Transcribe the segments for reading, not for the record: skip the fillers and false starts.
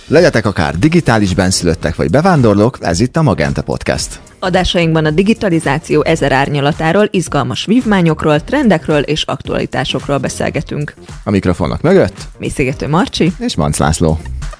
Legyetek akár digitális benszülöttek vagy bevándorlók, ez itt a Magenta Podcast. Adásainkban a digitalizáció ezer árnyalatáról, izgalmas vívmányokról, trendekről és aktualitásokról beszélgetünk. A mikrofonok mögött Mészégető Marcsi és Manc László.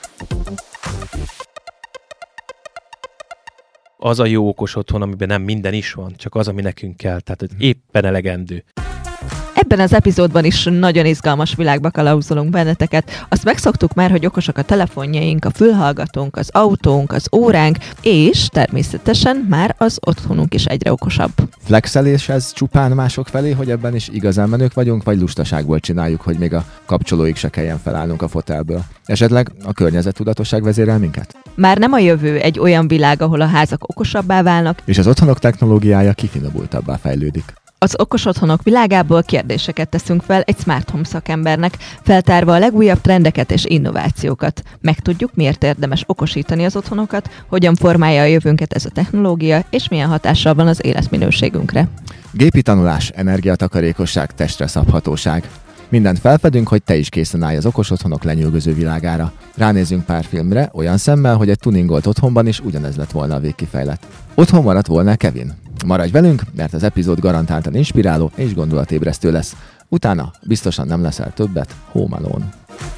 Az a jó okos otthon, amiben nem minden is van, csak az, ami nekünk kell, tehát éppen elegendő. Ebben az epizódban is nagyon izgalmas világba kalauzolunk benneteket. Azt megszoktuk már, hogy okosak a telefonjaink, a fülhallgatónk, az autónk, az óránk, és természetesen már az otthonunk is egyre okosabb. Flexelés ez csupán mások felé, hogy ebben is igazán menők vagyunk, vagy lustaságból csináljuk, hogy még a kapcsolóig se kelljen felállnunk a fotelből. Esetleg a környezettudatosság vezérel minket? Már nem a jövő egy olyan világ, ahol a házak okosabbá válnak, És az otthonok technológiája kifinomultabbá fejlődik. az okos otthonok világából kérdéseket teszünk fel egy smart home szakembernek, feltárva a legújabb trendeket és innovációkat. Megtudjuk, miért érdemes okosítani az otthonokat, hogyan formálja a jövőnket ez a technológia, és milyen hatással van az életminőségünkre. Gépi tanulás, energiatakarékosság, testre szabhatóság. Mindent felfedünk, hogy te is készen állj az okos otthonok lenyűgöző világára. Ránézzünk pár filmre, olyan szemmel, hogy egy tuningolt otthonban is ugyanez lett volna a végkifejlet. Otthon maradt volna Kevin. Maradj velünk, mert az epizód garantáltan inspiráló és gondolatébresztő lesz. Utána biztosan nem leszel többet Home Alone.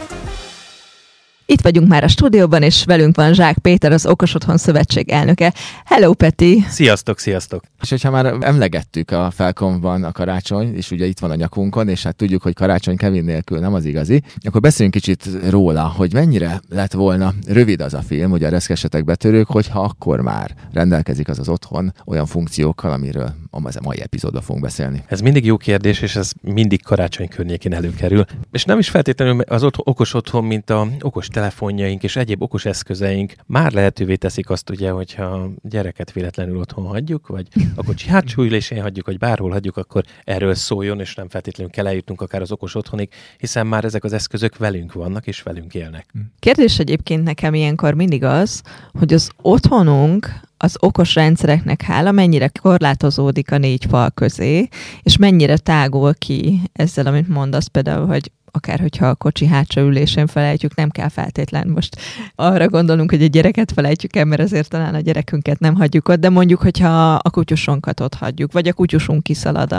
Itt vagyunk már a stúdióban, és velünk van Zsák Péter, az Okos Otthon Szövetség elnöke. Hello, Peti! Sziasztok, sziasztok! És hogyha már emlegettük a Felkomban a karácsony, és ugye itt van a nyakunkon, és hát tudjuk, hogy karácsony Kevin nélkül nem az igazi, akkor beszéljünk kicsit róla, hogy mennyire lett volna rövid az a film, ugye a Reszkesetek betörők, hogyha akkor már rendelkezik az otthon olyan funkciókkal, amiről a mai epizódban fogunk beszélni. Ez mindig jó kérdés, és ez mindig karácsony környékén előkerül. És nem is feltétlenül az okos otthon, mint a okos telefonjaink és egyéb okos eszközeink már lehetővé teszik azt ugye, hogyha a gyereket véletlenül otthon hagyjuk, vagy a kocsi hátsó ülésén hagyjuk, vagy bárhol hagyjuk, akkor erről szóljon, és nem feltétlenül kell eljutnunk akár az okos otthonig, hiszen már ezek az eszközök velünk vannak, és velünk élnek. Kérdés egyébként nekem ilyenkor mindig az, hogy az otthonunk az okos rendszereknek hála mennyire korlátozódik a négy fal közé, és mennyire tágul ki ezzel, amit mondasz például, hogy akár hogyha a kocsi hátsó ülésén felejtjük, nem kell feltétlen most arra gondolunk, hogy a gyereket felejtjük el, mert azért talán a gyerekünket nem hagyjuk ott, de mondjuk, hogyha a kutyusunkat ott hagyjuk, vagy a kutyusunk kiszalad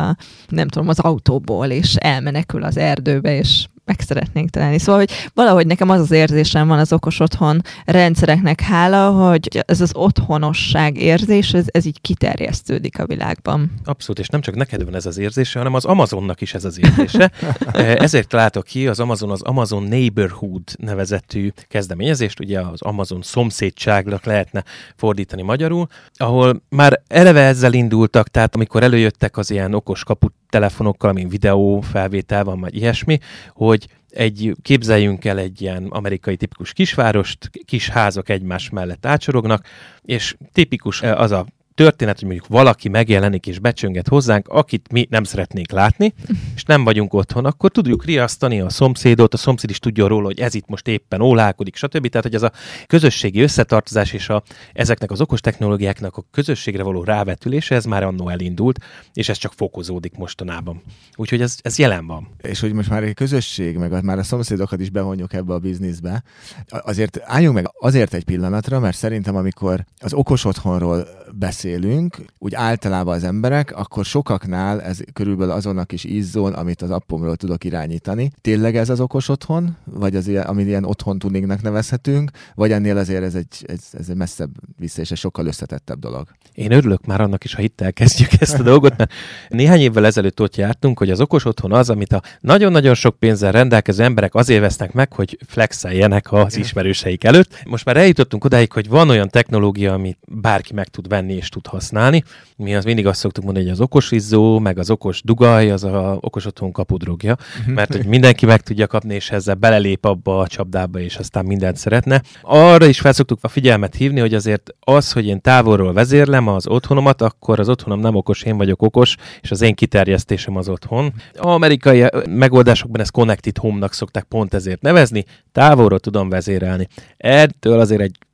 az autóból, és elmenekül az erdőbe, és meg szeretnénk találni. Szóval, hogy valahogy nekem az érzésem van az okos otthon rendszereknek hála, hogy ez az otthonosság érzés, ez így kiterjesztődik a világban. Abszolút, és nem csak neked van ez az érzése, hanem az Amazonnak is ez az érzése. Ezért találtak ki az Amazon Neighborhood nevezetű kezdeményezést, ugye az Amazon szomszédságnak lehetne fordítani magyarul, ahol már eleve ezzel indultak, tehát amikor előjöttek az ilyen okos kaput telefonokkal, amin videó felvétel van, vagy ilyesmi, hogy képzeljünk el egy ilyen amerikai tipikus kisvárost, kis házak egymás mellett átsorognak, és tipikus az a történet, hogy mondjuk valaki megjelenik és becsönget hozzánk, akit mi nem szeretnénk látni, és nem vagyunk otthon, akkor tudjuk riasztani a szomszédot, a szomszéd is tudja róla, hogy ez itt most éppen ólálkodik, stb. Tehát, hogy ez a közösségi összetartozás és ezeknek az okos technológiáknak a közösségre való rávetülése, ez már annó elindult, és ez csak fokozódik mostanában. Úgyhogy ez jelen van. És hogy most már egy közösség, meg már a szomszédokat is bevonjuk ebbe a bizniszbe, azért álljunk meg azért egy pillanatra, mert szerintem amikor az okos otthonról beszélünk, úgy általában az emberek, akkor sokaknál ez körülbelül azonnak is ízzón, amit az appomról tudok irányítani. Tényleg ez az okos otthon? Vagy az ilyen, amit ilyen otthon tuningnak nevezhetünk? Vagy ennél azért ez egy messzebb vissza, és egy sokkal összetettebb dolog? Én örülök már annak is, ha itt elkezdjük ezt a dolgot, mert néhány évvel ezelőtt ott jártunk, hogy az okos otthon az, amit a nagyon-nagyon sok pénzzel rendelkező emberek azért vesznek meg, hogy flexeljenek az ismerőseik előtt. Most már eljutottunk odáig, hogy van olyan technológia, amit bárki meg tud venni és tud használni. Mi az mindig azt szoktuk mondani, hogy az okos izzó, meg az okos dugaj, az a okos otthon kapudrogja, mert hogy mindenki meg tudja kapni, és ezzel belelép abba a csapdába, és aztán mindent szeretne. Arra is felszoktuk a figyelmet hívni, hogy azért az, hogy én távolról vezérlem az otthonomat, akkor az otthonom nem okos, én vagyok okos, és az én kiterjesztésem az otthon. A amerikai megoldásokban ezt Connected Home-nak szokták pont ezért nevezni, távolról tudom vezérelni. Ettől azért egy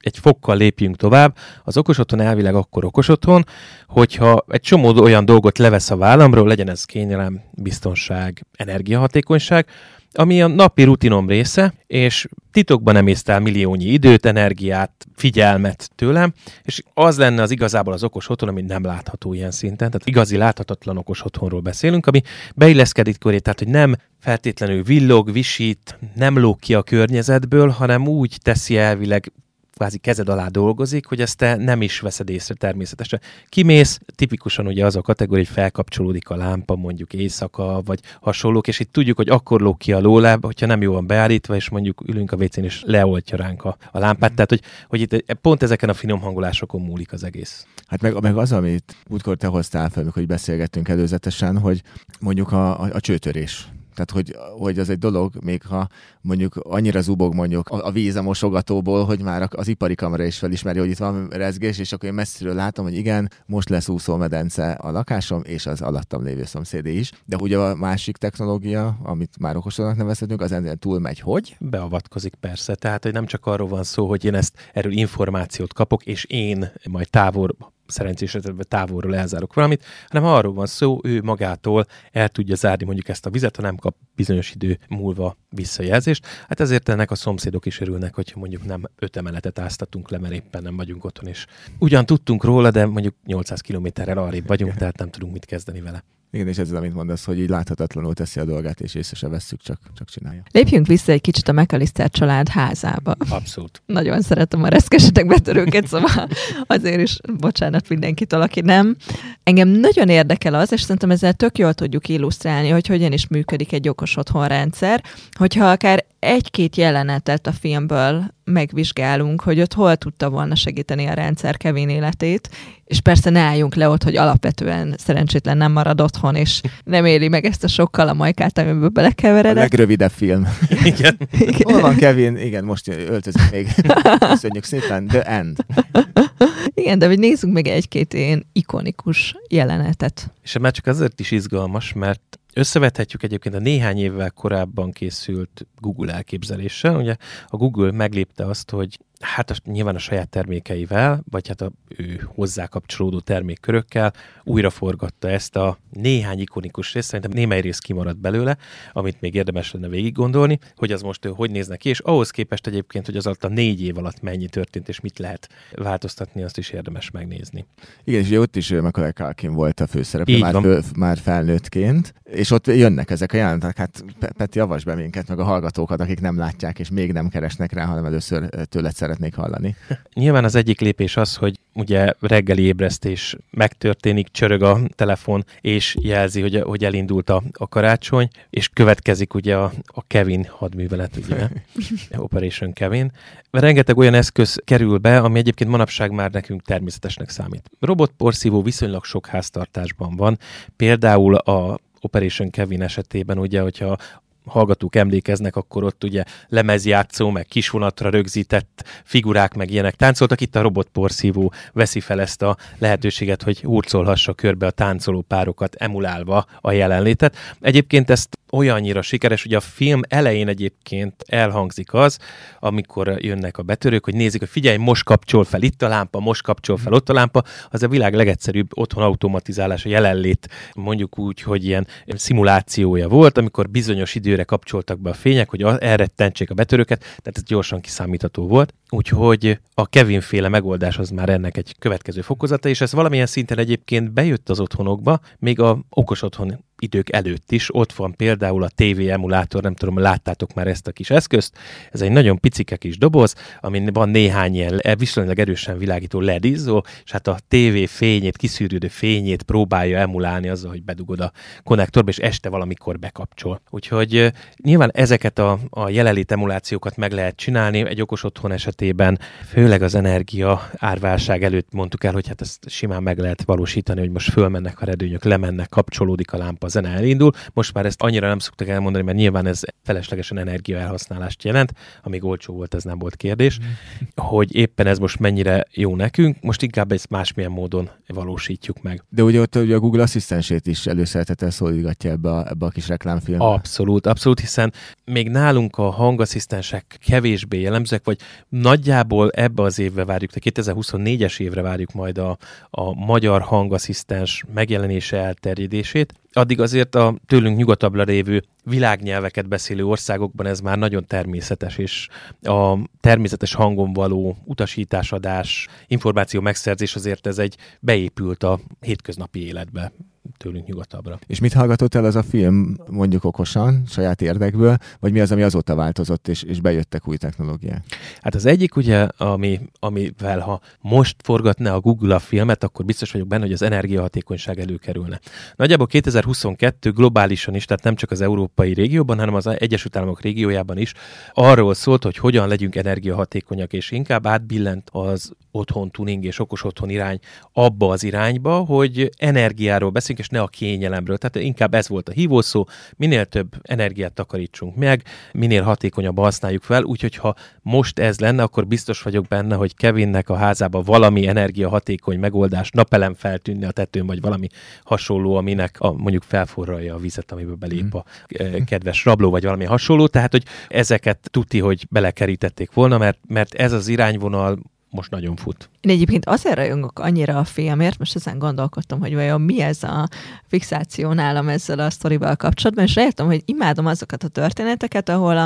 egy fokkal lépjünk tovább. Az okos otthon elvileg akkor okos otthon, hogyha egy csomó olyan dolgot levesz a vállamról, legyen ez kényelem, biztonság, energiahatékonyság, ami a napi rutinom része, és titokban nem észtel milliónyi időt, energiát, figyelmet tőlem, és az lenne az igazából az okos otthon, ami nem látható ilyen szinten. Tehát igazi láthatatlan okos otthonról beszélünk, ami beilleszkedik köré, tehát hogy nem feltétlenül villog, visít, nem lóg ki a környezetből, hanem úgy teszi elvileg, kvázi kezed alá dolgozik, hogy ezt te nem is veszed észre természetesen. Kimész, tipikusan ugye az a kategória, hogy felkapcsolódik a lámpa mondjuk éjszaka, vagy hasonlók, és itt tudjuk, hogy akkor lóg ki a lóláb, hogyha nem jó van beállítva, és mondjuk ülünk a WC-n, és leoltja ránk a lámpát. Tehát, hogy itt pont ezeken a finom hangolásokon múlik az egész. Hát meg az, amit útkor te hoztál fel, hogy beszélgettünk előzetesen, hogy mondjuk a csőtörés. Tehát, hogy az egy dolog, még ha mondjuk annyira zubog mondjuk a víz a mosogatóból, hogy már az ipari kamera is felismeri, hogy itt van rezgés, és akkor én messziről látom, hogy igen, most lesz úszómedence a lakásom, és az alattam lévő szomszédé is. De ugye a másik technológia, amit már okosodnak nevezhetünk, az ennél túlmegy, hogy? Beavatkozik persze. Tehát, hogy nem csak arról van szó, hogy én erről információt kapok, és én majd szerencsés esetben távolról elzárok valamit, hanem arról van szó, ő magától el tudja zárni mondjuk ezt a vizet, ha nem kap bizonyos idő múlva visszajelzést. Hát ezért ennek a szomszédok is örülnek, hogyha mondjuk nem 5 emeletet áztatunk le, mert éppen nem vagyunk otthon, és ugyan tudtunk róla, de mondjuk 800 kilométerrel arrébb vagyunk, tehát nem tudunk mit kezdeni vele. Igen, és ez az, amit mondasz, hogy így láthatatlanul teszi a dolgát, és észre se vesszük, csak csinálja. Lépjünk vissza egy kicsit a McAllister család házába. Abszolút. Nagyon szeretem a reszkesetek betörőket, szóval azért is bocsánat mindenkitől, aki nem. Engem nagyon érdekel az, és szerintem ezzel tök jól tudjuk illusztrálni, hogy hogyan is működik egy okos otthonrendszer, hogyha akár egy-két jelenetet a filmből megvizsgálunk, hogy ott hol tudta volna segíteni a rendszer Kevin életét, és persze ne álljunk le ott, hogy alapvetően szerencsétlen nem marad otthon, és nem éli meg ezt a sokkal a majkát, amiből belekeveredett. A legrövidebb film. Igen. Hol van Kevin? Igen, most öltözik még. Köszönjük szépen. The End. Igen, de hogy nézzünk meg egy-két ilyen ikonikus jelenetet. És már csak azért is izgalmas, mert összevethetjük egyébként a néhány évvel korábban készült Google elképzeléssel. Ugye a Google meglépte azt, hogy hát nyilván a saját termékeivel, vagy hát ő hozzá kapcsolódó termékkörökkel újra forgatta ezt a néhány ikonikus részt. Szerintem némely rész kimaradt belőle, amit még érdemes lenne végig gondolni, hogy az most hogy néznek ki, és ahhoz képest egyébként, hogy az alatt a 4 év alatt mennyi történt, és mit lehet változtatni, azt is érdemes megnézni. Igen, és ugye ott is Macaulay Culkin volt a főszereplő, már felnőttként, és ott jönnek ezek a jelentek. Hát Peti, avasd be minket, meg a hallgatókat, akik nem látják, és még nem keresnek rá, hanem először tőled szeretnék hallani. Nyilván az egyik lépés az, hogy ugye reggeli ébresztés megtörténik, csörög a telefon, és jelzi, hogy elindult a karácsony, és következik ugye a Kevin hadművelet, ugye, Operation Kevin. Rengeteg olyan eszköz kerül be, ami egyébként manapság már nekünk természetesnek számít. Robotporszívó viszonylag sok háztartásban van, például a Operation Kevin esetében, ugye, hogyha hallgatók emlékeznek, akkor ott ugye lemezjátszó, meg kisvonatra rögzített figurák, meg ilyenek táncoltak. Itt a robotporszívó veszi fel ezt a lehetőséget, hogy hurcolhassa körbe a táncoló párokat, emulálva a jelenlétet. Egyébként ezt olyannyira sikeres, hogy a film elején egyébként elhangzik az, amikor jönnek a betörők, hogy nézik, hogy figyelj, most kapcsol fel itt a lámpa, most kapcsol fel ott a lámpa. Az a világ legegyszerűbb otthon automatizálás, a jelenlét, mondjuk úgy, hogy ilyen szimulációja volt, amikor bizonyos időre kapcsoltak be a fények, hogy elrettentsék a betörőket, tehát ez gyorsan kiszámítható volt. Úgyhogy a Kevin-féle megoldás az már ennek egy következő fokozata, és ez valamilyen szinten egyébként bejött az otthonokba, még a okos otthon idők előtt is. Ott van például a TV emulátor, nem tudom, láttátok már ezt a kis eszközt. Ez egy nagyon picike kis doboz, amin van néhány ilyen viszonylag erősen világító LED izzó, és hát a TV fényét, kiszűrődő fényét próbálja emulálni azzal, hogy bedugod a konnektorba, és este valamikor bekapcsol. Úgyhogy nyilván ezeket a jelenlét emulációkat meg lehet csinálni egy okos otthon esetében, főleg az energia árválság előtt mondtuk el, hogy hát ezt simán meg lehet valósítani, hogy most fölmennek a redőnyök, lemennek, kapcsolódik a lámpa, zene elindul. Most már ezt annyira nem szoktak elmondani, mert nyilván ez feleslegesen energiaelhasználást jelent, amíg olcsó volt, ez nem volt kérdés, hogy éppen ez most mennyire jó nekünk, most inkább ezt másmilyen módon valósítjuk meg. De ugye ott a Google asszisztensét is előszeretettel szólítgatja ebbe a kis reklámfilmbe. Abszolút, hiszen még nálunk a hangasszisztensek kevésbé jellemzőek, vagy nagyjából ebbe az évbe várjuk, tehát 2024-es évre várjuk majd a magyar hangasszisztens megjelenése, elterjedését. Addig azért a tőlünk nyugatabbra lévő világnyelveket beszélő országokban ez már nagyon természetes, és a természetes hangon való utasításadás, információ megszerzés azért ez beépült a hétköznapi életbe tőlünk nyugatabbra. És mit hallgatott el az a film mondjuk okosan, saját érdekből, vagy mi az, ami azóta változott, és bejöttek új technológiák? Hát az egyik ugye, amivel ha most forgatná a Google a filmet, akkor biztos vagyok benne, hogy az energiahatékonyság előkerülne. Nagyjából 2022 globálisan is, tehát nem csak az európai régióban, hanem az Egyesült Államok régiójában is arról szólt, hogy hogyan legyünk energiahatékonyak, és inkább átbillent az otthon tuning és okos otthon irány abba az irányba, hogy energiáról beszélünk, és ne a kényelemről. Tehát inkább ez volt a hívószó, minél több energiát takarítsunk meg, minél hatékonyabban használjuk fel, úgyhogy ha most ez lenne, akkor biztos vagyok benne, hogy Kevinnek a házába valami energiahatékony megoldás, napelem feltűnne a tetőn, vagy valami hasonló, aminek mondjuk felforralja a vizet, amiből belép a kedves rabló, vagy valami hasonló. Tehát, hogy ezeket tuti, hogy belekerítették volna, mert ez az irányvonal most nagyon fut. Én egyébként azért rajongok annyira a filmért, most ezen gondolkodtam, hogy vajon mi ez a fixáció nálam ezzel a sztorival kapcsolatban, és rájöttem, hogy imádom azokat a történeteket, ahol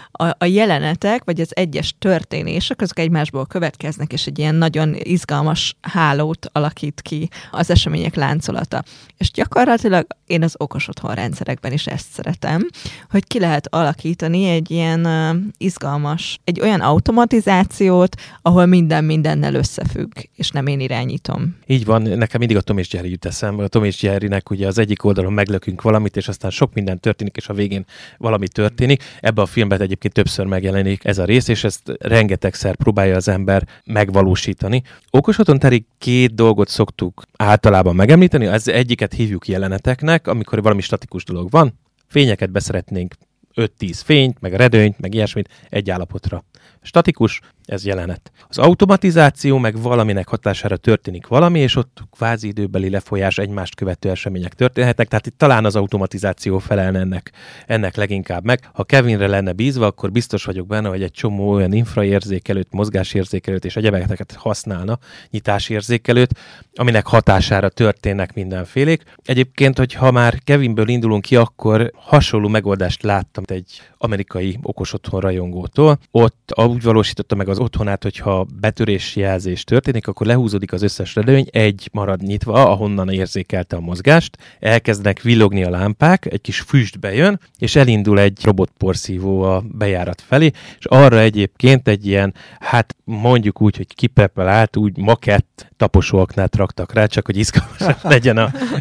a jelenetek, vagy az egyes történések, azok egymásból következnek, és egy ilyen nagyon izgalmas hálót alakít ki az események láncolata. És gyakorlatilag én az okos otthon rendszerekben is ezt szeretem, hogy ki lehet alakítani egy ilyen izgalmas, egy olyan automatizációt, ahol mindennel összefügg, és nem én irányítom. Így van, nekem mindig a Tom és Jerry jut eszembe. A Tom és Jerrynek ugye az egyik oldalon meglökünk valamit, és aztán sok minden történik, és a végén valami történik. Ebben a filmben egyébként többször megjelenik ez a rész, és ezt rengetegszer próbálja az ember megvalósítani. Okos otthon terig két dolgot szoktuk általában megemlíteni. Az egyiket hívjuk jeleneteknek, amikor valami statikus dolog van. Fényeket beszeretnénk 5-10 fényt, meg redőnyt, meg ilyesmit egy állapotra. Statikus, ez jelenet. Az automatizáció meg valaminek hatására történik valami, és ott kvázi időbeli lefolyás, egymást követő események történhetnek, tehát itt talán az automatizáció felelne ennek leginkább meg. Ha Kevinre lenne bízva, akkor biztos vagyok benne, hogy egy csomó olyan infraérzékelőt, mozgásérzékelőt és egyebeket használna, nyitásérzékelőt, aminek hatására történnek mindenfélék. Egyébként, hogyha már Kevinből indulunk ki, akkor hasonló megoldást láttam egy amerikai okos otthon rajongótól. Ott úgy valósította meg az otthonát, hogyha betörési jelzés történik, akkor lehúzódik az összes redőny, egy marad nyitva, ahonnan érzékelte a mozgást, elkezdenek villogni a lámpák, egy kis füst bejön, és elindul egy robotporszívó a bejárat felé, és arra egyébként egy ilyen, hát mondjuk úgy, hogy kipreparált, úgy makett taposóaknál raktak rá, csak hogy izgalmas legyen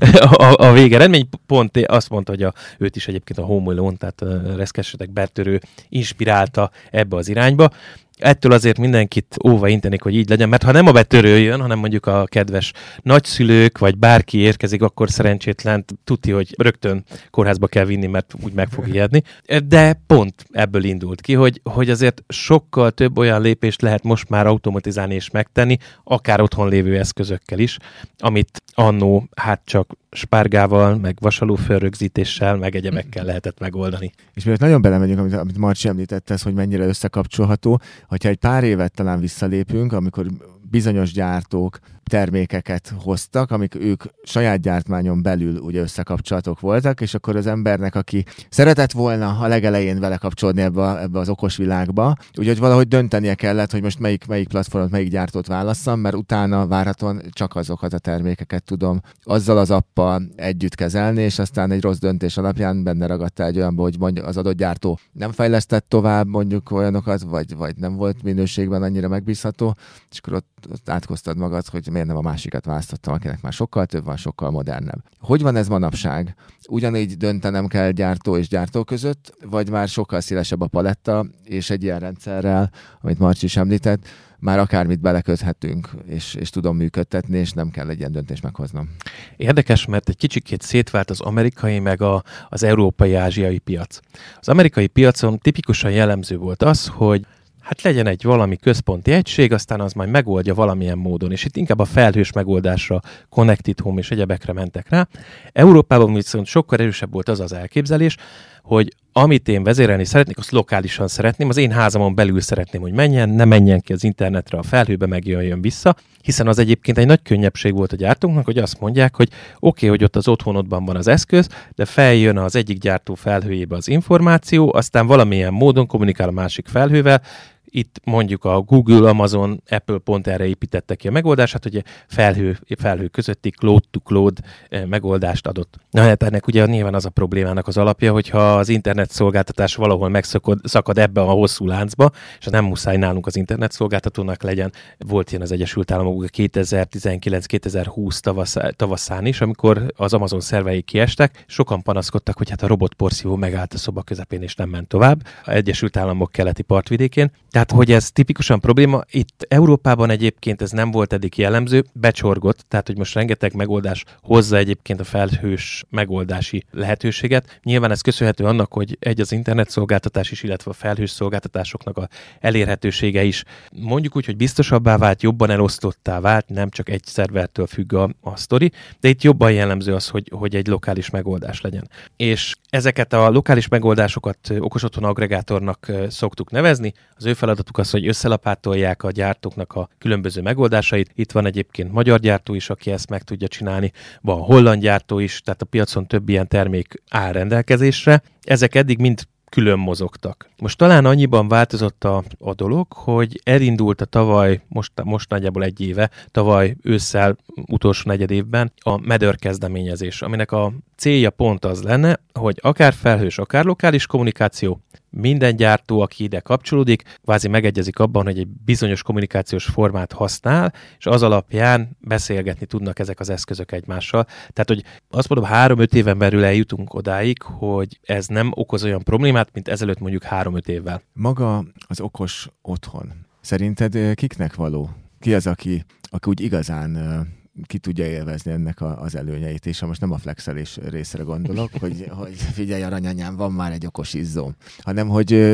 a végeredmény. Pont azt mondta, hogy őt is egyébként a Home Alone, tehát a reszkesetek betörő inspirálta ebbe az irányba. Ettől azért mindenkit óva intenék, hogy így legyen, mert ha nem a betörő jön, hanem mondjuk a kedves nagyszülők, vagy bárki érkezik, akkor szerencsétlen tuti, hogy rögtön kórházba kell vinni, mert úgy meg fog ijedni. De pont ebből indult ki, hogy azért sokkal több olyan lépést lehet most már automatizálni és megtenni, akár otthon lévő eszközökkel is, amit annó hát csak spárgával, meg vasalófölrögzítéssel, meg egyebekkel lehetett megoldani. És miért nagyon belemegyünk, amit Marci említette, hogy mennyire összekapcsolható, hogyha egy pár évet talán visszalépünk, amikor bizonyos gyártók termékeket hoztak, amik ők saját gyártmányon belül ugye összekapcsolatok voltak, és akkor az embernek, aki szeretett volna a legelején vele kapcsolódni ebbe az okos világba, úgyhogy valahogy döntenie kellett, hogy most melyik platformot, melyik gyártót válasszam, mert utána várhatóan csak azokat a termékeket tudom azzal az appal együtt kezelni, és aztán egy rossz döntés alapján benne ragadtál egy olyanba, hogy mondjuk az adott gyártó nem fejlesztett tovább mondjuk olyanokat, vagy nem volt minőségben annyira megbízható, és akkor ott átkoztad magad, hogy miért nem a másikat választottam, akinek már sokkal több van, sokkal modernebb. Hogy van ez manapság? Ugyanígy döntenem kell gyártó és gyártó között, vagy már sokkal szélesebb a paletta, és egy ilyen rendszerrel, amit Marci is említett, már akármit beleköthetünk, és tudom működtetni, és nem kell egy ilyen döntést meghoznom. Érdekes, mert egy kicsikét szétvált az amerikai meg az európai-ázsiai piac. Az amerikai piacon tipikusan jellemző volt az, hogy hát legyen egy valami központi egység, aztán az majd megoldja valamilyen módon, és itt inkább a felhős megoldásra, Connected Home és egyebekre mentek rá. Európában viszont sokkal erősebb volt az elképzelés, hogy amit én vezérelni szeretnék, azt lokálisan szeretném, az én házamon belül szeretném, hogy menjen, ne menjen ki az internetre, a felhőbe megjöjjön vissza, hiszen az egyébként egy nagy könnyebbség volt a gyártóknak, hogy azt mondják, hogy oké, hogy ott az otthonodban van az eszköz, de feljön az egyik gyártó felhőjébe az információ, aztán valamilyen módon kommunikál a másik felhővel. Itt mondjuk a Google, Amazon, Apple pont erre építette ki a megoldását, hogy felhő közötti cloud-to-cloud megoldást adott. Na hát ennek ugye nyilván az a problémának az alapja, hogyha az internetszolgáltatás valahol megszakad ebbe a hosszú láncba, és nem muszáj nálunk az internetszolgáltatónak legyen. Volt ilyen az Egyesült Államokban 2019-2020 tavaszán is, amikor az Amazon szervei kiestek, sokan panaszkodtak, hogy hát a robotporszívó megállt a szoba közepén és nem ment tovább, az Egyesült Államok keleti partvidékén. Tehát, hogy ez tipikusan probléma, itt Európában egyébként ez nem volt eddig jellemző, becsorgott, tehát, hogy most rengeteg megoldás hozza egyébként a felhős megoldási lehetőséget. Nyilván ez köszönhető annak, hogy az internetszolgáltatás is, illetve a felhős szolgáltatásoknak a elérhetősége is mondjuk úgy, hogy biztosabbá vált, jobban elosztottá vált, nem csak egy szervertől függ a sztori, de itt jobban jellemző az, hogy egy lokális megoldás legyen. És ezeket a lokális megoldásokat okos otthon aggregátornak szoktuk nevezni. Az ő feladatuk az, hogy összelapátolják a gyártóknak a különböző megoldásait. Itt van egyébként magyar gyártó is, aki ezt meg tudja csinálni, van holland gyártó is, tehát a piacon több ilyen termék áll rendelkezésre. Ezek eddig mind külön mozogtak. Most talán annyiban változott a dolog, hogy elindult a tavaly, most nagyjából egy éve, tavaly ősszel, utolsó negyed évben a Matter kezdeményezés, aminek a célja pont az lenne, hogy akár felhős, akár lokális kommunikáció, minden gyártó, aki ide kapcsolódik, kvázi megegyezik abban, hogy egy bizonyos kommunikációs formát használ, és az alapján beszélgetni tudnak ezek az eszközök egymással. Tehát, hogy azt mondom, 3-5 éven belül eljutunk odáig, hogy ez nem okoz olyan problémát, mint ezelőtt mondjuk 3-5 évvel. Maga az okos otthon. Szerinted kiknek való? Ki az, aki úgy igazán ki tudja élvezni ennek az előnyeit, és ha most nem a flexelés részre gondolok, hogy figyelj aranyanyám, van már egy okos izzóm, hanem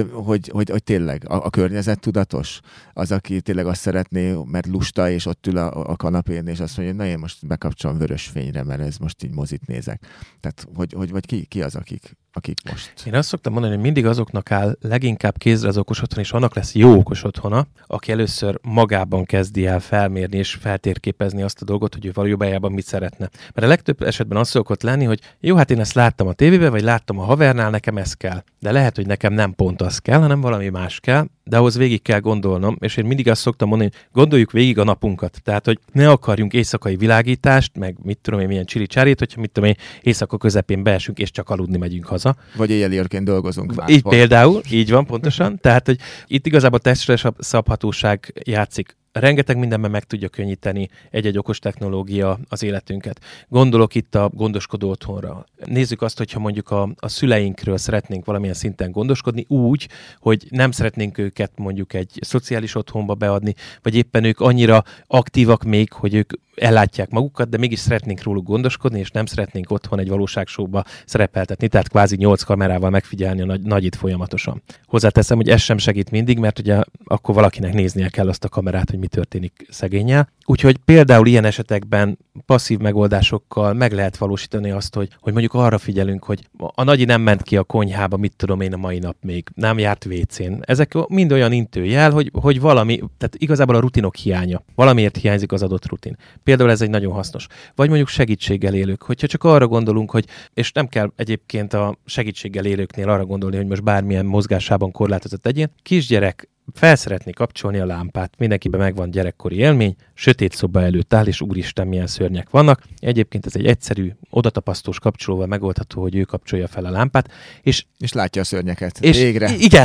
hogy tényleg a környezet tudatos, az, aki tényleg azt szeretné, mert lusta, és ott ül a kanapén, és azt mondja, na én most bekapcsolom vörös fényre, mert ez most így mozit nézek. Tehát, vagy ki az, akik most? Én azt szoktam mondani, hogy mindig azoknak áll leginkább kézre az okos otthon, és annak lesz jó okos otthona, aki először magában kezdi el felmérni és feltérképezni azt a dolgot, hogy ő valójában mit szeretne. Mert a legtöbb esetben az szokott lenni, hogy jó, hát én ezt láttam a tévében, vagy láttam a havernál, nekem ez kell. De lehet, hogy nekem nem pont az kell, hanem valami más kell, de ahhoz végig kell gondolnom, és én mindig azt szoktam mondani, hogy gondoljuk végig a napunkat. Tehát, hogy ne akarjunk éjszakai világítást, meg mit tudom én, milyen csili-csárit, hogyha mit tudom én, éjszaka közepén beesünk, és csak aludni megyünk haza. Vagy éjjeli-orként dolgozunk. Így például, így van pontosan. Tehát, hogy itt igazából testre szabhatóság játszik. Rengeteg mindenben meg tudja könnyíteni egy-egy okos technológia az életünket. Gondolok itt a gondoskodó otthonra. Nézzük azt, hogyha mondjuk a szüleinkről szeretnénk valamilyen szinten gondoskodni úgy, hogy nem szeretnénk őket mondjuk egy szociális otthonba beadni, vagy éppen ők annyira aktívak még, hogy ők ellátják magukat, de mégis szeretnénk róluk gondoskodni, és nem szeretnénk otthon egy valóságshow-ba szerepeltetni, tehát kvázi 8 kamerával megfigyelni a nagyit folyamatosan. Hozzáteszem, hogy ez sem segít mindig, mert ugye akkor valakinek néznie kell azt a kamerát, hogy mi történik szegénnyel. Úgyhogy például ilyen esetekben passzív megoldásokkal meg lehet valósítani azt, hogy mondjuk arra figyelünk, hogy a nagyi nem ment ki a konyhába, mit tudom én a mai nap még, nem járt WC-n. Ezek mind olyan intőjel, hogy valami, tehát igazából a rutinok hiánya. Valamiért hiányzik az adott rutin. Például ez egy nagyon hasznos. Vagy mondjuk segítséggel élők. Hogyha csak arra gondolunk, hogy, és nem kell egyébként a segítséggel élőknél arra gondolni, hogy most bármilyen mozgásában korlátozott egyén, kisgyerek fel szeretné kapcsolni a lámpát. Mindenkiben megvan gyerekkori élmény, sötét szoba előtt áll, és úristen, milyen szörnyek vannak. Egyébként ez egy egyszerű, odatapasztós kapcsolóval megoldható, hogy ő kapcsolja fel a lámpát, és látja a szörnyeket. És végre. Igen.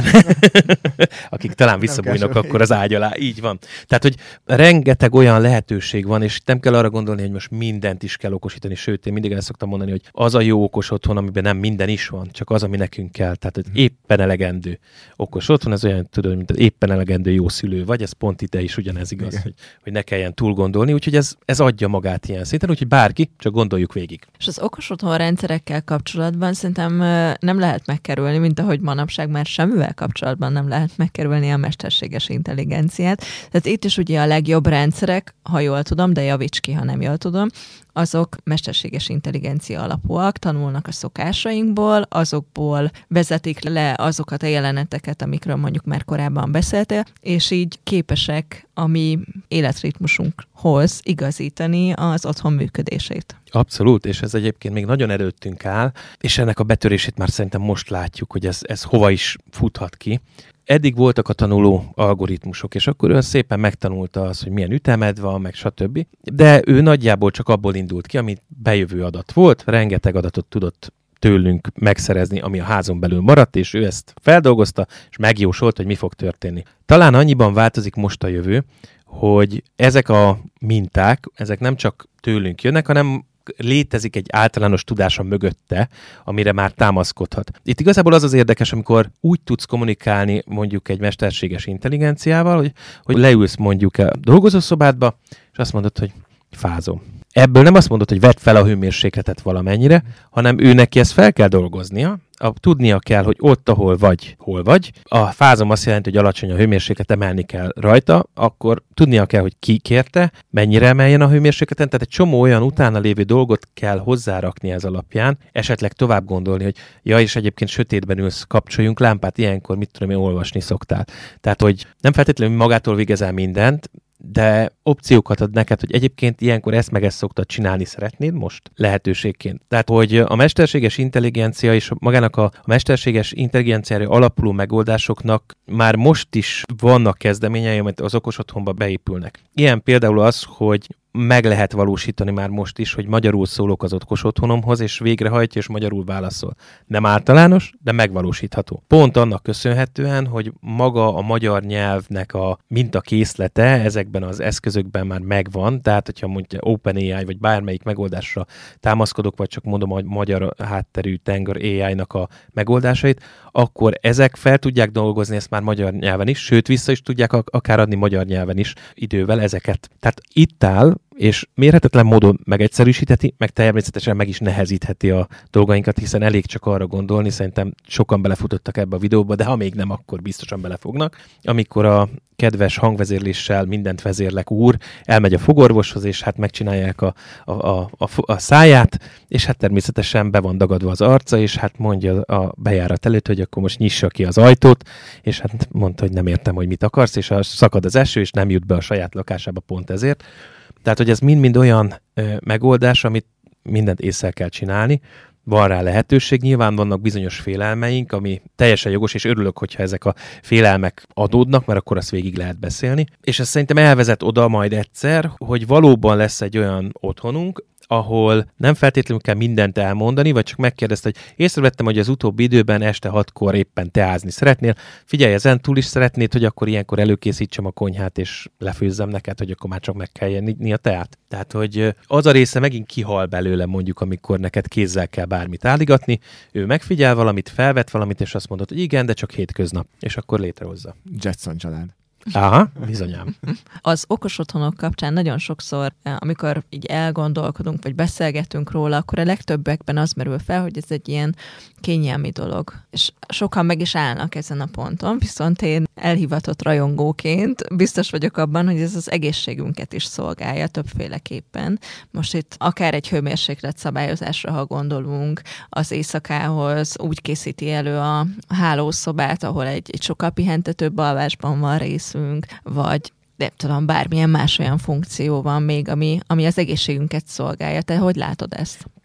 Akik talán visszabújnak akkor az ágy alá. Így van. Tehát, hogy rengeteg olyan lehetőség van, és nem kell arra gondolni, hogy most mindent is kell okosítani. Sőt, én mindig el szoktam mondani, hogy az a jó okos otthon, amiben nem minden is van, csak az, ami nekünk kell. Tehát, hogy éppen elegendő okos otthon, ez olyan, tudod, mint éppen elegendő jó szülő vagy, ez pont ide is ugyanez igaz, hogy ne kelljen túl gondolni, úgyhogy ez adja magát ilyen szinten, úgyhogy bárki, csak gondoljuk végig. És az okos otthon rendszerekkel kapcsolatban szerintem nem lehet megkerülni, mint ahogy manapság már semmivel kapcsolatban nem lehet megkerülni a mesterséges intelligenciát. Tehát itt is ugye a legjobb rendszerek, ha jól tudom, de javíts ki, ha nem jól tudom, azok mesterséges intelligencia alapúak, tanulnak a szokásainkból, azokból vezetik le azokat a jeleneteket, amikről mondjuk már korábban beszéltél, és így képesek a mi életritmusunkhoz igazítani az otthon működését. Abszolút, és ez egyébként még nagyon előttünk áll, és ennek a betörését már szerintem most látjuk, hogy ez hova is futhat ki. Eddig voltak a tanuló algoritmusok, és akkor ő szépen megtanulta azt, hogy milyen ütemed van, meg stb. De ő nagyjából csak abból indult ki, amit bejövő adat volt, rengeteg adatot tudott tőlünk megszerezni, ami a házon belül maradt, és ő ezt feldolgozta, és megjósolt, hogy mi fog történni. Talán annyiban változik most a jövő, hogy ezek a minták, ezek nem csak tőlünk jönnek, hanem létezik egy általános tudása mögötte, amire már támaszkodhat. Itt igazából az érdekes, amikor úgy tudsz kommunikálni mondjuk egy mesterséges intelligenciával, hogy leülsz mondjuk a dolgozószobádba, és azt mondod, hogy fázom. Ebből nem azt mondod, hogy vedd fel a hőmérsékletet valamennyire, hanem ő neki ezt fel kell dolgoznia, tudnia kell, hogy ott, ahol vagy, hol vagy. A fázom azt jelenti, hogy alacsony a hőmérséklet, emelni kell rajta, akkor tudnia kell, hogy ki kérte, mennyire emeljen a hőmérsékleten, tehát egy csomó olyan utána lévő dolgot kell hozzárakni ez alapján, esetleg tovább gondolni, hogy ja, és egyébként sötétben ülsz, kapcsoljunk lámpát, ilyenkor mit tudom én, olvasni szoktál. Tehát, hogy nem feltétlenül magától végezel mindent, de opciókat ad neked, hogy egyébként ilyenkor ezt meg ezt szoktad csinálni, szeretnéd most lehetőségként. Tehát, hogy a mesterséges intelligencia és magának a mesterséges intelligenciára alapuló megoldásoknak már most is vannak kezdeményei, amit az okos otthonba beépülnek. Ilyen például az, hogy meg lehet valósítani már most is, hogy magyarul szólok az okos otthonomhoz, és végrehajtja, és magyarul válaszol. Nem általános, de megvalósítható. Pont annak köszönhetően, hogy maga a magyar nyelvnek a mintakészlete ezekben az eszközökben már megvan, tehát hogyha mondja OpenAI, vagy bármelyik megoldásra támaszkodok, vagy csak mondom a magyar hátterű Tenger AI-nak a megoldásait, akkor ezek fel tudják dolgozni ezt már magyar nyelven is, sőt vissza is tudják akár adni magyar nyelven is idővel ezeket. Tehát itt áll, és mérhetetlen módon megegyszerűsítheti, meg természetesen meg is nehezítheti a dolgainkat, hiszen elég csak arra gondolni, szerintem sokan belefutottak ebbe a videóba, de ha még nem, akkor biztosan belefognak. Amikor a kedves hangvezérléssel mindent vezérlek úr elmegy a fogorvoshoz, és hát megcsinálják a száját, és hát természetesen be van dagadva az arca, és hát mondja a bejárat előtt, hogy akkor most nyissa ki az ajtót, és hát mondta, hogy nem értem, hogy mit akarsz, és szakad az eső, és nem jut be a saját lakásába pont ezért. Tehát, hogy ez mind-mind olyan megoldás, amit mindent észre kell csinálni, van rá lehetőség, nyilván vannak bizonyos félelmeink, ami teljesen jogos, és örülök, hogyha ezek a félelmek adódnak, mert akkor azt végig lehet beszélni. És ez szerintem elvezet oda majd egyszer, hogy valóban lesz egy olyan otthonunk, ahol nem feltétlenül kell mindent elmondani, vagy csak megkérdezte, hogy észrevettem, hogy az utóbbi időben este 6-kor éppen teázni szeretnél. Figyelj, ezen túl is szeretnéd, hogy akkor ilyenkor előkészítsem a konyhát, és lefőzzem neked, hogy akkor már csak meg kell inni a teát. Tehát, hogy az a része megint kihal belőle mondjuk, amikor neked kézzel kell bármit álligatni, ő megfigyel valamit, felvet valamit, és azt mondod, hogy igen, de csak hétköznap, és akkor létrehozza. Jetson család. Aha, bizonyám. Az okos otthonok kapcsán nagyon sokszor, amikor így elgondolkodunk, vagy beszélgetünk róla, akkor a legtöbbekben az merül fel, hogy ez egy ilyen kényelmi dolog. És sokan meg is állnak ezen a ponton, viszont én elhivatott rajongóként biztos vagyok abban, hogy ez az egészségünket is szolgálja többféleképpen. Most itt akár egy hőmérséklet szabályozásra, ha gondolunk, az éjszakához úgy készíti elő a hálószobát, ahol egy sokkal pihentetőbb alvásban van részünk, vagy nem tudom, bármilyen más olyan funkció van még, ami az egészségünket szolgálja. Te hogy látod ezt?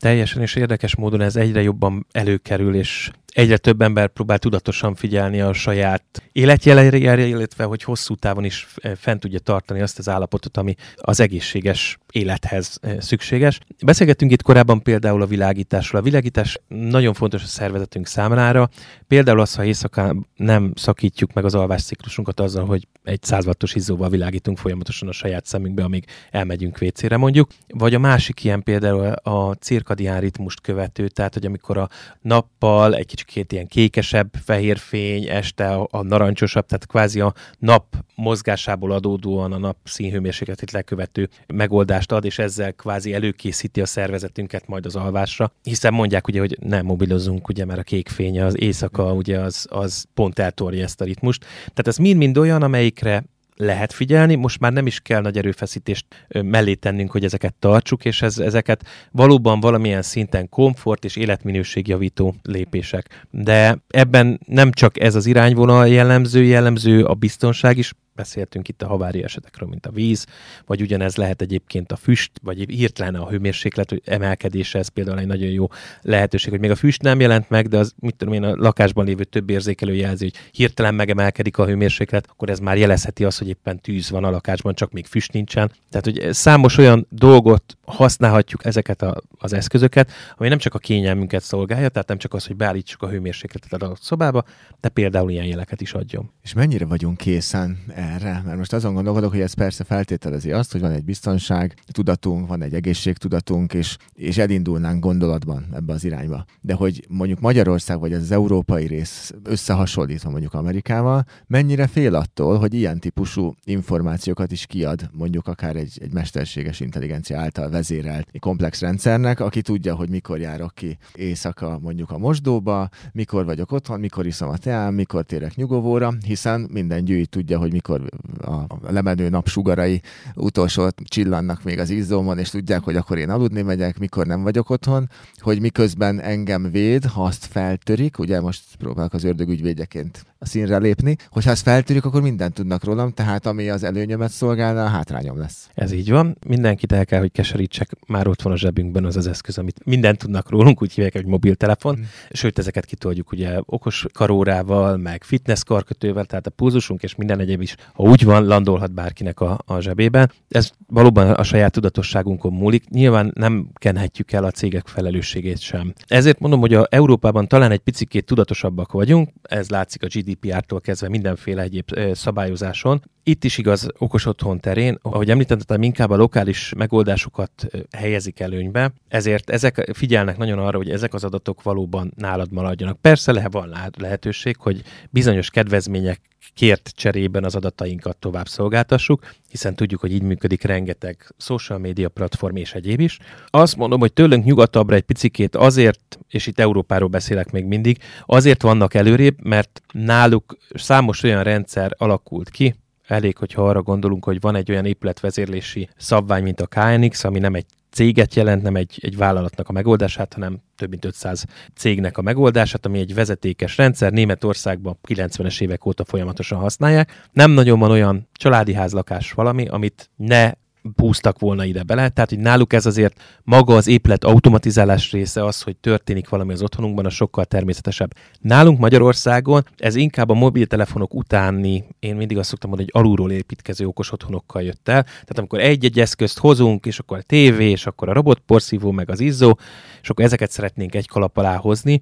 Teljesen, és érdekes módon ez egyre jobban előkerül, és egyre több ember próbál tudatosan figyelni a saját életjelére, illetve hogy hosszú távon is fent tudja tartani azt az állapotot, ami az egészséges élethez szükséges. Beszélgettünk itt korábban például a világításról. A világítás nagyon fontos a szervezetünk számára. Például az, ha éjszakán nem szakítjuk meg az alvásciklusunkat azzal, hogy egy 100 wattos izzóval világítunk folyamatosan a saját szemünkbe, amíg elmegyünk vécére mondjuk. Vagy a másik ilyen például a cirkadián ritmust követő, tehát hogy amikor a nappal egy kicsit ilyen kékesebb fehér fény, este a narancsosabb, tehát kvázi a nap mozgásából adódóan a nap színhőmérsékletét lekövető megoldást ad, és ezzel kvázi előkészíti a szervezetünket majd az alvásra. Hiszen mondják ugye, hogy nem mobilozunk, ugye, mert a kék fény az éjszaka, ugye az pont eltorja ezt a ritmust. Tehát ez mind-mind olyan, amelyikre lehet figyelni, most már nem is kell nagy erőfeszítést mellé tennünk, hogy ezeket tartsuk, és ezeket valóban valamilyen szinten komfort és életminőségjavító lépések. De ebben nem csak ez az irányvonal jellemző a biztonság is, beszéltünk itt a havária esetekről, mint a víz, vagy ugyanez lehet egyébként a füst, vagy hirtelen a hőmérséklet emelkedése, ez például egy nagyon jó lehetőség, hogy még a füst nem jelent meg, de az, mit tudom én, a lakásban lévő több érzékelő jelzi, hogy hirtelen megemelkedik a hőmérséklet, akkor ez már jelezheti azt, hogy éppen tűz van a lakásban, csak még füst nincsen. Tehát, hogy számos olyan dolgot használhatjuk ezeket az eszközöket, ami nem csak a kényelmünket szolgálja, tehát nem csak az, hogy beállítsuk a hőmérsékletet az adott szobába, de például ilyen jeleket is adjon. És mennyire vagyunk készen erre? Mert most azon gondolkodok, hogy ez persze feltételezi azt, hogy van egy biztonság tudatunk, van egy egészségtudatunk, és elindulnánk gondolatban ebbe az irányba. De hogy mondjuk Magyarország, vagy az európai rész összehasonlítva mondjuk Amerikával, mennyire fél attól, hogy ilyen típusú információkat is kiad mondjuk akár egy mesterséges intelligencia által vezérelt komplex rendszernek, aki tudja, hogy mikor járok ki éjszaka mondjuk a mosdóba, mikor vagyok otthon, mikor iszom a teám, mikor térek nyugovóra, hiszen minden gyűjt tudja, hogy mikor a lemenő napsugarai utolsó csillannak még az izzómon, és tudják, hogy akkor én aludni megyek, mikor nem vagyok otthon, hogy miközben engem véd, ha azt feltörik, ugye most próbálok az ördögügyvédjeként a színre lépni, hogyha ezt feltörik, akkor mindent tudnak rólam, tehát ami az előnyömet szolgálna, a hátrányom lesz. Ez így van. Mindenkit el kell, hogy keserítsek, már ott van a zsebünkben az eszköz, amit mindent tudnak rólunk, úgy hívják, hogy mobiltelefon. Sőt, ezeket kitoljuk ugye okos karórával, meg fitness karkötővel, tehát a pulzusunk és minden egyéb is, ha úgy van, landolhat bárkinek a zsebében. Ez valóban a saját tudatosságunkon múlik. Nyilván nem kenhetjük el a cégek felelősségét sem. Ezért mondom, hogy Európában talán egy picikét tudatosabbak vagyunk, ez látszik a GDPR-tól kezdve mindenféle egyéb szabályozáson. Itt is igaz okos otthon terén, ahogy említettem, inkább a lokális megoldásokat helyezik előnybe, ezért ezek figyelnek nagyon arra, hogy ezek az adatok valóban nálad maradjanak. Persze van lehetőség, hogy bizonyos kedvezmények kért cserében az adatainkat tovább szolgáltassuk, hiszen tudjuk, hogy így működik rengeteg social media platform és egyéb is. Azt mondom, hogy tőlünk nyugatabbra egy picikét azért, és itt Európáról beszélek még mindig, azért vannak előrébb, mert náluk számos olyan rendszer alakult ki, elég, hogyha arra gondolunk, hogy van egy olyan épületvezérlési szabvány, mint a KNX, ami nem egy céget jelent, nem egy vállalatnak a megoldását, hanem több mint 500 cégnek a megoldását, ami egy vezetékes rendszer, Németországban 90-es évek óta folyamatosan használják. Nem nagyon van olyan családi házlakás valami, amit ne húztak volna ide bele, tehát hogy náluk ez azért maga az épület automatizálás része az, hogy történik valami az otthonunkban, az sokkal természetesebb. Nálunk Magyarországon ez inkább a mobiltelefonok utáni, én mindig azt szoktam mondani, hogy alulról építkező okos otthonokkal jött el. Tehát amikor egy-egy eszközt hozunk, és akkor a tévé, és akkor a robotporszívó, meg az izzó, és akkor ezeket szeretnénk egy kalap alá hozni.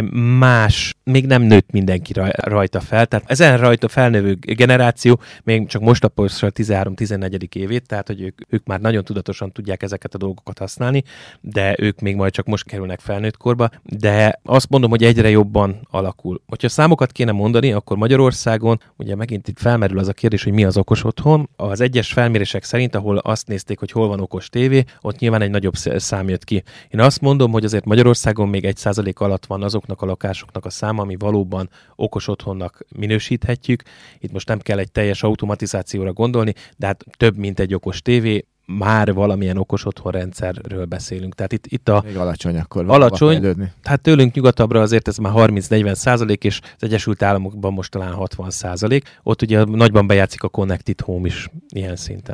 Más, még nem nőtt mindenki rajta fel, tehát ezen rajta felnövő generáció még csak most lapozza a 13-14. évét, tehát hogy ők már nagyon tudatosan tudják ezeket a dolgokat használni, de ők még majd csak most kerülnek felnőtt korba, de azt mondom, hogy egyre jobban alakul. Hogyha számokat kéne mondani, akkor Magyarországon, ugye megint itt felmerül az a kérdés, hogy mi az okos otthon. Az egyes felmérések szerint, ahol azt nézték, hogy hol van okos tévé, ott nyilván egy nagyobb szám jött ki. Én azt mondom, hogy azért Magyarországon még 1% alatt van azoknak a lakásoknak a száma, ami valóban okos otthonnak minősíthetjük. Itt most nem kell egy teljes automatizációra gondolni, de hát több, mint egy okos tévé, már valamilyen okos otthonrendszerről beszélünk. Tehát itt a... Még alacsony akkor. Alacsony, hát tőlünk nyugatabbra azért ez már 30-40%, és az Egyesült Államokban most talán 60%. Ott ugye nagyban bejátszik a Connected Home is ilyen szinten.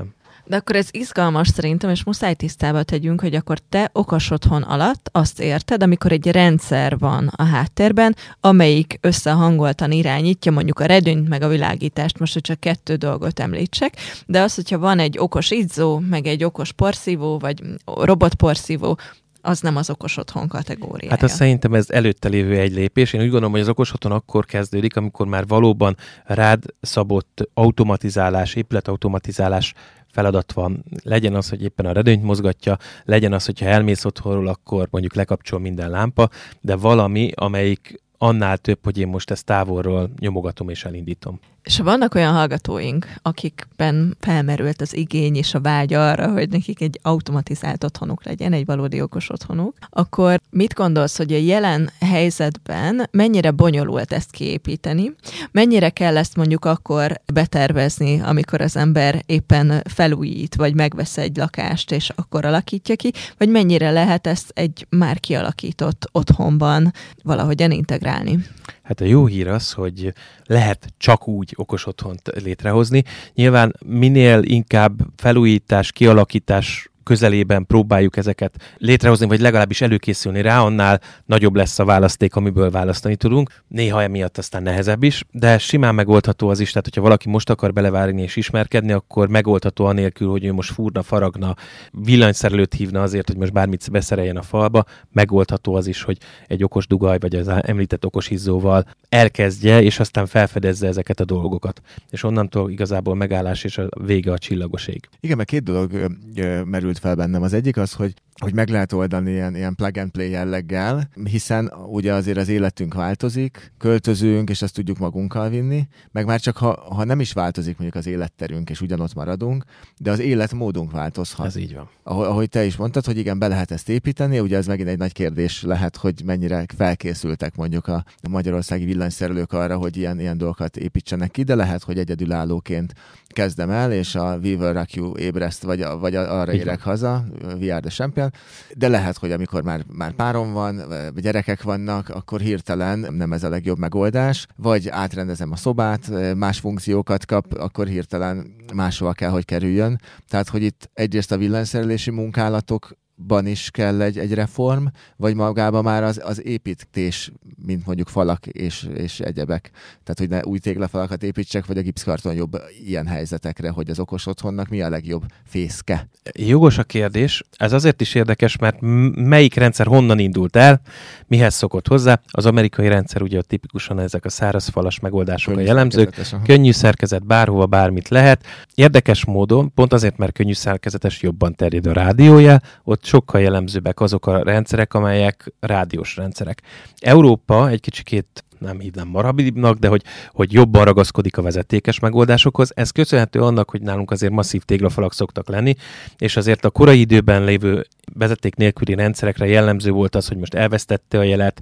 De akkor ez izgalmas szerintem, és muszáj tisztába tegyünk, hogy akkor te okos otthon alatt azt érted, amikor egy rendszer van a háttérben, amelyik összehangoltan irányítja mondjuk a redőnyt, meg a világítást, most hogy csak 2 dolgot említsek, de az, hogyha van egy okos izzó, meg egy okos porszívó, vagy robotporszívó, az nem az okos otthon kategóriája. Hát azt szerintem ez előtte lévő egy lépés. Én úgy gondolom, hogy az okos otthon akkor kezdődik, amikor már valóban rád szabott automatizálás, épületautomatizálás feladat van. Legyen az, hogy éppen a redőnyt mozgatja, legyen az, hogyha elmész otthonról, akkor mondjuk lekapcsol minden lámpa, de valami, amelyik annál több, hogy én most ezt távolról nyomogatom és elindítom. És vannak olyan hallgatóink, akikben felmerült az igény és a vágy arra, hogy nekik egy automatizált otthonuk legyen, egy valódi okos otthonuk, akkor mit gondolsz, hogy a jelen helyzetben mennyire bonyolult ezt kiépíteni? Mennyire kell ezt mondjuk akkor betervezni, amikor az ember éppen felújít, vagy megvesz egy lakást, és akkor alakítja ki, vagy mennyire lehet ezt egy már kialakított otthonban valahogyan integrálni? Hát a jó hír az, hogy lehet csak úgy okos otthont létrehozni. Nyilván minél inkább felújítás, kialakítás közelében próbáljuk ezeket létrehozni, vagy legalábbis előkészülni rá, annál nagyobb lesz a választék, amiből választani tudunk. Néha emiatt aztán nehezebb is, de simán megoldható az is, tehát hogyha valaki most akar belevárni és ismerkedni, akkor megoldható anélkül, hogy ő most fúrna, faragna, villanyszerelőt hívna azért, hogy most bármit beszereljen a falba, megoldható az is, hogy egy okos dugaj, vagy az említett okos izzóval elkezdje, és aztán felfedezze ezeket a dolgokat. És onnantól igazából megállás és a vége a csillagos ég. Igen, meg 2 dolog merült fel bennem. Az egyik az, hogy meg lehet oldani ilyen plug and play jelleggel, hiszen ugye azért az életünk változik, költözünk, és ezt tudjuk magunkkal vinni, meg már csak ha nem is változik mondjuk az életterünk, és ugyanott maradunk, de az életmódunk változhat. Ez így van. Ahogy te is mondtad, hogy igen, be lehet ezt építeni, ugye ez megint egy nagy kérdés lehet, hogy mennyire felkészültek mondjuk a magyarországi villanyszerelők arra, hogy ilyen dolgokat építsenek ki, de lehet, hogy egyedülállóként kezdem el, és a We Will Rock You ébreszt, vagy arra érek haza, We Are The Champion, de lehet, hogy amikor már párom van, vagy gyerekek vannak, akkor hirtelen nem ez a legjobb megoldás, vagy átrendezem a szobát, más funkciókat kap, akkor hirtelen máshova kell, hogy kerüljön. Tehát, hogy itt egyrészt a villanyszerelési munkálatokban is kell egy reform, vagy magában már az építés, mint mondjuk falak és egyebek. Tehát, hogy ne új téglafalakat építsek, vagy a gipszkarton jobb ilyen helyzetekre, hogy az okos otthonnak mi a legjobb fészke. Jogos a kérdés. Ez azért is érdekes, mert melyik rendszer honnan indult el, mihez szokott hozzá. Az amerikai rendszer ugye tipikusan ezek a szárazfalas megoldások a jellemzők. Könnyű szerkezet, bárhova, bármit lehet. Érdekes módon, pont azért, mert könnyű szerkezetes, jobban terjed a rádiójel, ott sokkal jellemzőbbek azok a rendszerek, amelyek rádiós rendszerek. Európa egy kicsikét nem hívnám marabibbnak, de hogy jobban ragaszkodik a vezetékes megoldásokhoz. Ez köszönhető annak, hogy nálunk azért masszív téglafalak szoktak lenni, és azért a korai időben lévő vezeték nélküli rendszerekre jellemző volt az, hogy most elvesztette a jelet,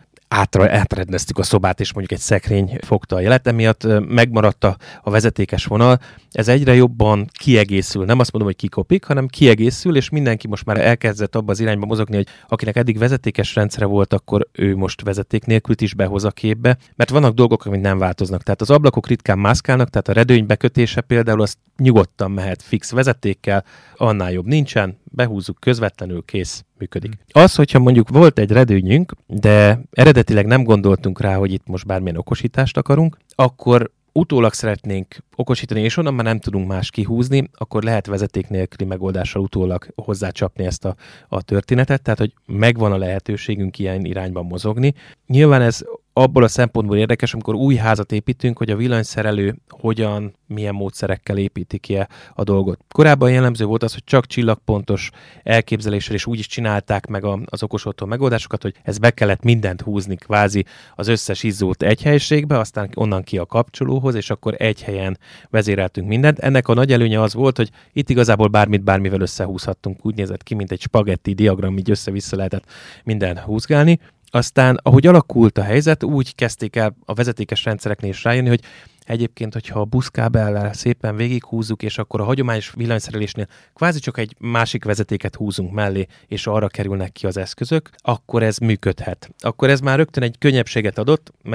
átrendeztük a szobát, és mondjuk egy szekrény fogta a jelet, emiatt megmaradt a vezetékes vonal. Ez egyre jobban kiegészül. Nem azt mondom, hogy kikopik, hanem kiegészül, és mindenki most már elkezdett abba az irányba mozogni, hogy akinek eddig vezetékes rendszere volt, akkor ő most vezeték nélkülit is behoz a képbe, mert vannak dolgok, amik nem változnak. Tehát az ablakok ritkán mászkálnak, tehát a redőny bekötése például az nyugodtan mehet fix vezetékkel, annál jobb nincsen, behúzzuk közvetlenül, kész, működik. Az, hogyha mondjuk volt egy redőnyünk, de eredetileg nem gondoltunk rá, hogy itt most bármilyen okosítást akarunk, akkor utólag szeretnénk okosítani, és onnan már nem tudunk más kihúzni, akkor lehet vezeték nélküli megoldással utólag hozzácsapni ezt a történetet, tehát hogy megvan a lehetőségünk ilyen irányban mozogni. Nyilván ez abból a szempontból érdekes, amikor új házat építünk, hogy a villanyszerelő milyen módszerekkel építi ki a dolgot. Korábban jellemző volt az, hogy csak csillagpontos elképzeléssel, és úgy is csinálták meg az okos otthon megoldásokat, hogy ez be kellett mindent húzni, kvázi az összes izzót egy helyiségbe, aztán onnan ki a kapcsolóhoz, és akkor egy helyen vezéreltünk mindent. Ennek a nagy előnye az volt, hogy itt igazából bármivel összehúzhattunk. Úgy nézett ki, mint egy spagetti diagram, így össze-vissza lehetett minden húzgálni. Aztán, ahogy alakult a helyzet, úgy kezdték el a vezetékes rendszereknél is rájönni, hogy egyébként, hogyha a buszkábellel szépen végighúzzuk, és akkor a hagyományos villanyszerelésnél kvázi csak egy másik vezetéket húzunk mellé, és arra kerülnek ki az eszközök, akkor ez működhet. Akkor ez már rögtön egy könnyebbséget adott, mert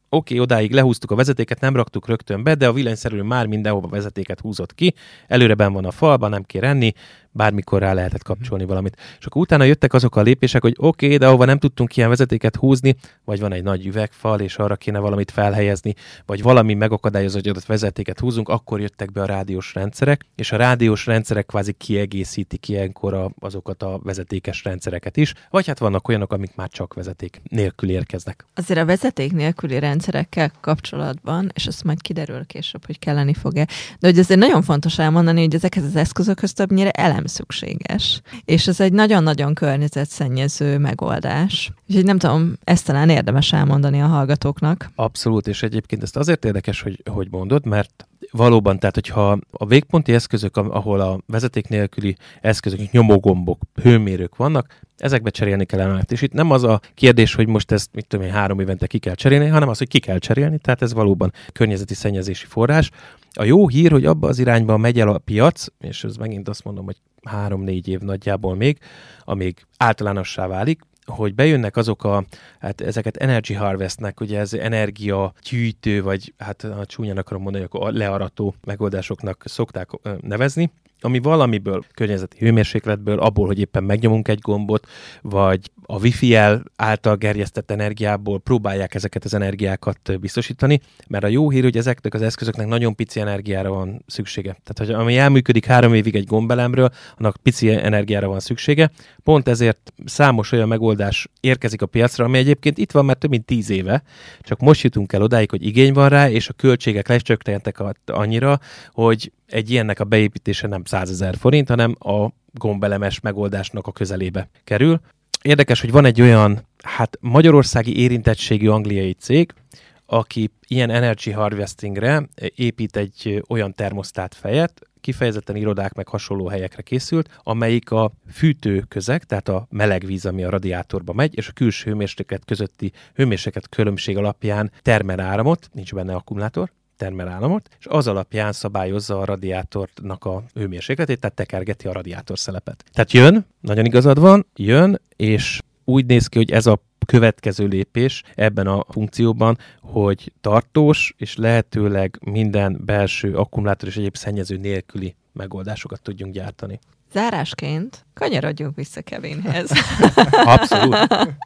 oké, odáig lehúztuk a vezetéket, nem raktuk rögtön be, de a villanyszerelő már mindenhova vezetéket húzott ki, előre benn van a falban, nem kér enni, bármikor rá lehetett kapcsolni valamit. És akkor utána jöttek azok a lépések, hogy oké, de ahova nem tudtunk ilyen vezetéket húzni, vagy van egy nagy üvegfal, és arra kéne valamit felhelyezni, vagy valami megakadályozó, hogy adott vezetéket húzunk, akkor jöttek be a rádiós rendszerek, és a rádiós rendszerek kvázi kiegészítik ilyenkor azokat a vezetékes rendszereket is, vagy hát vannak olyanok, amik már csak vezeték nélkül érkeznek. Azért a vezeték nélküli rendszerekkel kapcsolatban, és azt majd kiderül később, hogy kelleni fog-e, de hogy azért nagyon fontos elmondani, hogy ezekhez az eszközökhöz többnyire elem szükséges. És ez egy nagyon-nagyon környezetszennyező megoldás. Úgyhogy nem tudom, ezt talán érdemes elmondani a hallgatóknak. Abszolút, és egyébként ezt azért érdekes, hogy mondod, mert valóban, tehát hogyha a végponti eszközök, ahol a vezeték nélküli eszközök, nyomógombok, hőmérők vannak, ezekbe cserélni kell elemet. És itt nem az a kérdés, hogy most ezt, 3 évente ki kell cserélni, hanem az, hogy ki kell cserélni, tehát ez valóban környezeti szennyezési forrás. A jó hír, hogy abba az irányba megy el a piac, és ez megint azt mondom, hogy 3-4 év nagyjából még, amíg általánossá válik, hogy bejönnek azok ezeket energy harvestnek, ugye ez energiagyűjtő, vagy hát csúnyán akarom mondani, akkor learató megoldásoknak szokták nevezni, ami valamiből, környezeti hőmérsékletből, abból, hogy éppen megnyomunk egy gombot, vagy a Wi-Fi által gerjesztett energiából próbálják ezeket az energiákat biztosítani, mert a jó hír, hogy ezeknek az eszközöknek nagyon pici energiára van szüksége. Tehát, hogy ami elműködik 3 évig egy gombelemről, annak pici energiára van szüksége. Pont ezért számos olyan megoldás érkezik a piacra, ami egyébként itt van már több mint 10 éve, csak most jutunk el odáig, hogy igény van rá, és a költségek lecsökkentek annyira, hogy egy ilyennek a beépítése nem 100 000 forint, hanem a gombelemes megoldásnak a közelébe kerül. Érdekes, hogy van egy olyan, magyarországi érintettségű angliai cég, aki ilyen energy harvestingre épít egy olyan termosztát fejet, kifejezetten irodák meg hasonló helyekre készült, amelyik a fűtőközeg, tehát a meleg víz, ami a radiátorba megy, és a külső hőmérséklet közötti hőmérséklet különbség alapján termel áramot, nincs benne akkumulátor, termel áramot, és az alapján szabályozza a radiátornak a hőmérsékletét, tehát tekergeti a radiátorszelepet. Tehát jön, nagyon igazad van, jön, és úgy néz ki, hogy ez a következő lépés ebben a funkcióban, hogy tartós és lehetőleg minden belső akkumulátor és egyéb szennyező nélküli megoldásokat tudjunk gyártani. Zárásként kanyarodjunk vissza Kevinhez. Abszolút.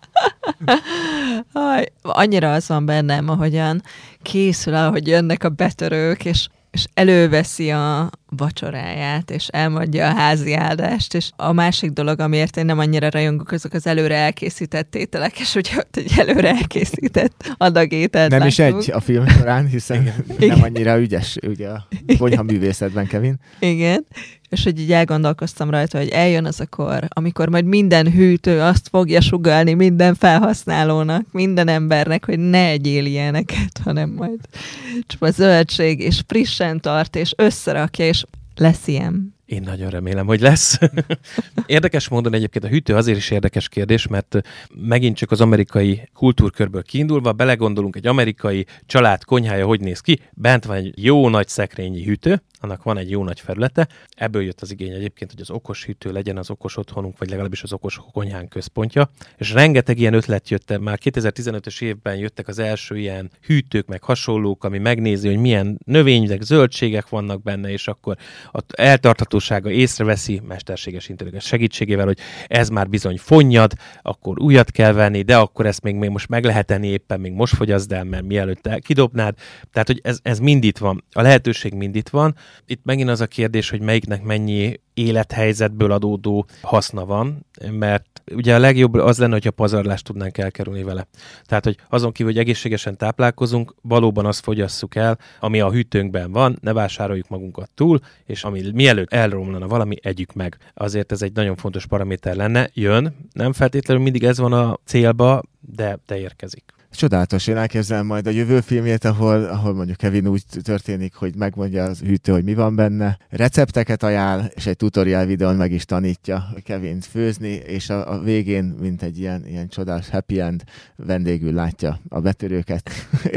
Annyira az van bennem, ahogyan készül, ahogy jönnek a betörők, és előveszi a vacsoráját, és elmondja a házi áldást, és a másik dolog, amiért én nem annyira rajongok, azok az előre elkészített ételek, és hogy egy előre elkészített adag ételt nem láttuk. is egy a film során, hiszen nem annyira ügyes ugye a konyha művészetben, Kevin. Igen. És hogy így elgondolkoztam rajta, hogy eljön az a kor, amikor majd minden hűtő azt fogja sugallni minden felhasználónak, minden embernek, hogy ne egyél ilyeneket, hanem majd csak a zöldség, és frissen tart, és összerakja, és lesz ilyen. Én nagyon remélem, hogy lesz. Érdekes módon egyébként a hűtő azért is érdekes kérdés, mert megint csak az amerikai kultúrkörből kiindulva belegondolunk, egy amerikai család konyhája hogy néz ki, bent van egy jó nagy szekrényi hűtő, annak van egy jó nagy felülete. Ebből jött az igény egyébként, hogy az okos hűtő legyen az okos otthonunk, vagy legalábbis az okos konyhánk központja. És rengeteg ilyen ötlet jött, már 2015-ös évben jöttek az első ilyen hűtők, meg hasonlók, ami megnézi, hogy milyen növények, zöldségek vannak benne, és akkor az eltarthatósága észreveszi mesterséges intelligencia segítségével, hogy ez már bizony fonnyad, akkor újat kell venni, de akkor ezt még most meg lehet tenni, éppen még most fogyaszd el, mert mielőtt kidobnád. Tehát, hogy ez mind itt van. A lehetőség mind itt van. Itt megint az a kérdés, hogy melyiknek mennyi élethelyzetből adódó haszna van, mert ugye a legjobb az lenne, hogyha pazarlást tudnánk elkerülni vele. Tehát, hogy azon kívül, hogy egészségesen táplálkozunk, valóban azt fogyasszuk el, ami a hűtőnkben van, ne vásároljuk magunkat túl, és ami mielőtt elromlana valami, együk meg. Azért ez egy nagyon fontos paraméter lenne. Jön, nem feltétlenül mindig ez van a célba, de érkezik. Csodálatos, én elképzelem majd a jövő filmjét, ahol mondjuk Kevin úgy történik, hogy megmondja az hűtő, hogy mi van benne, recepteket ajánl, és egy tutorial videón meg is tanítja Kevint főzni, és a végén, mint egy ilyen csodás happy end, vendégül látja a betörőket,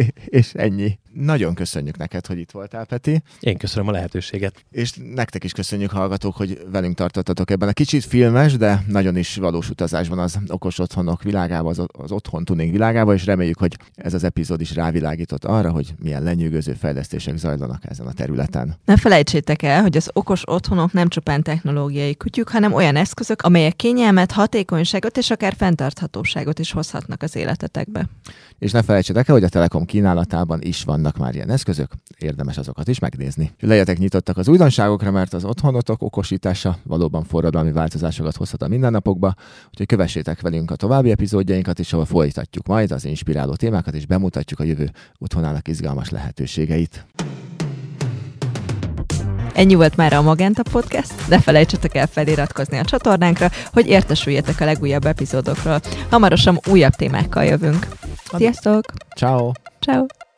és ennyi. Nagyon köszönjük neked, hogy itt voltál, Peti. Én köszönöm a lehetőséget. És nektek is köszönjük, hallgatók, hogy velünk tartottatok ebben a kicsit filmes, de nagyon is valós utazásban az okos otthonok világába, az otthon tuning világába, és remélem, reméljük, hogy ez az epizód is rávilágított arra, hogy milyen lenyűgöző fejlesztések zajlanak ezen a területen. Ne felejtsétek el, hogy az okos otthonok nem csupán technológiai kütyük, hanem olyan eszközök, amelyek kényelmet, hatékonyságot és akár fenntarthatóságot is hozhatnak az életetekbe. És ne felejtsétek el, hogy a Telekom kínálatában is vannak már ilyen eszközök, érdemes azokat is megnézni. Legyetek nyitottak az újdonságokra, mert az otthonotok okosítása valóban forradalmi változásokat hozhat a mindennapokba, úgyhogy kövessétek velünk a további epizódjainkat is, ahol folytatjuk majd az inspiráló témákat, és bemutatjuk a jövő otthonának izgalmas lehetőségeit. Ennyi volt már a Magenta Podcast, ne felejtsetek el feliratkozni a csatornánkra, hogy értesüljetek a legújabb epizódokról. Hamarosan újabb témákkal jövünk. Sziasztok! Ciao. Ciao.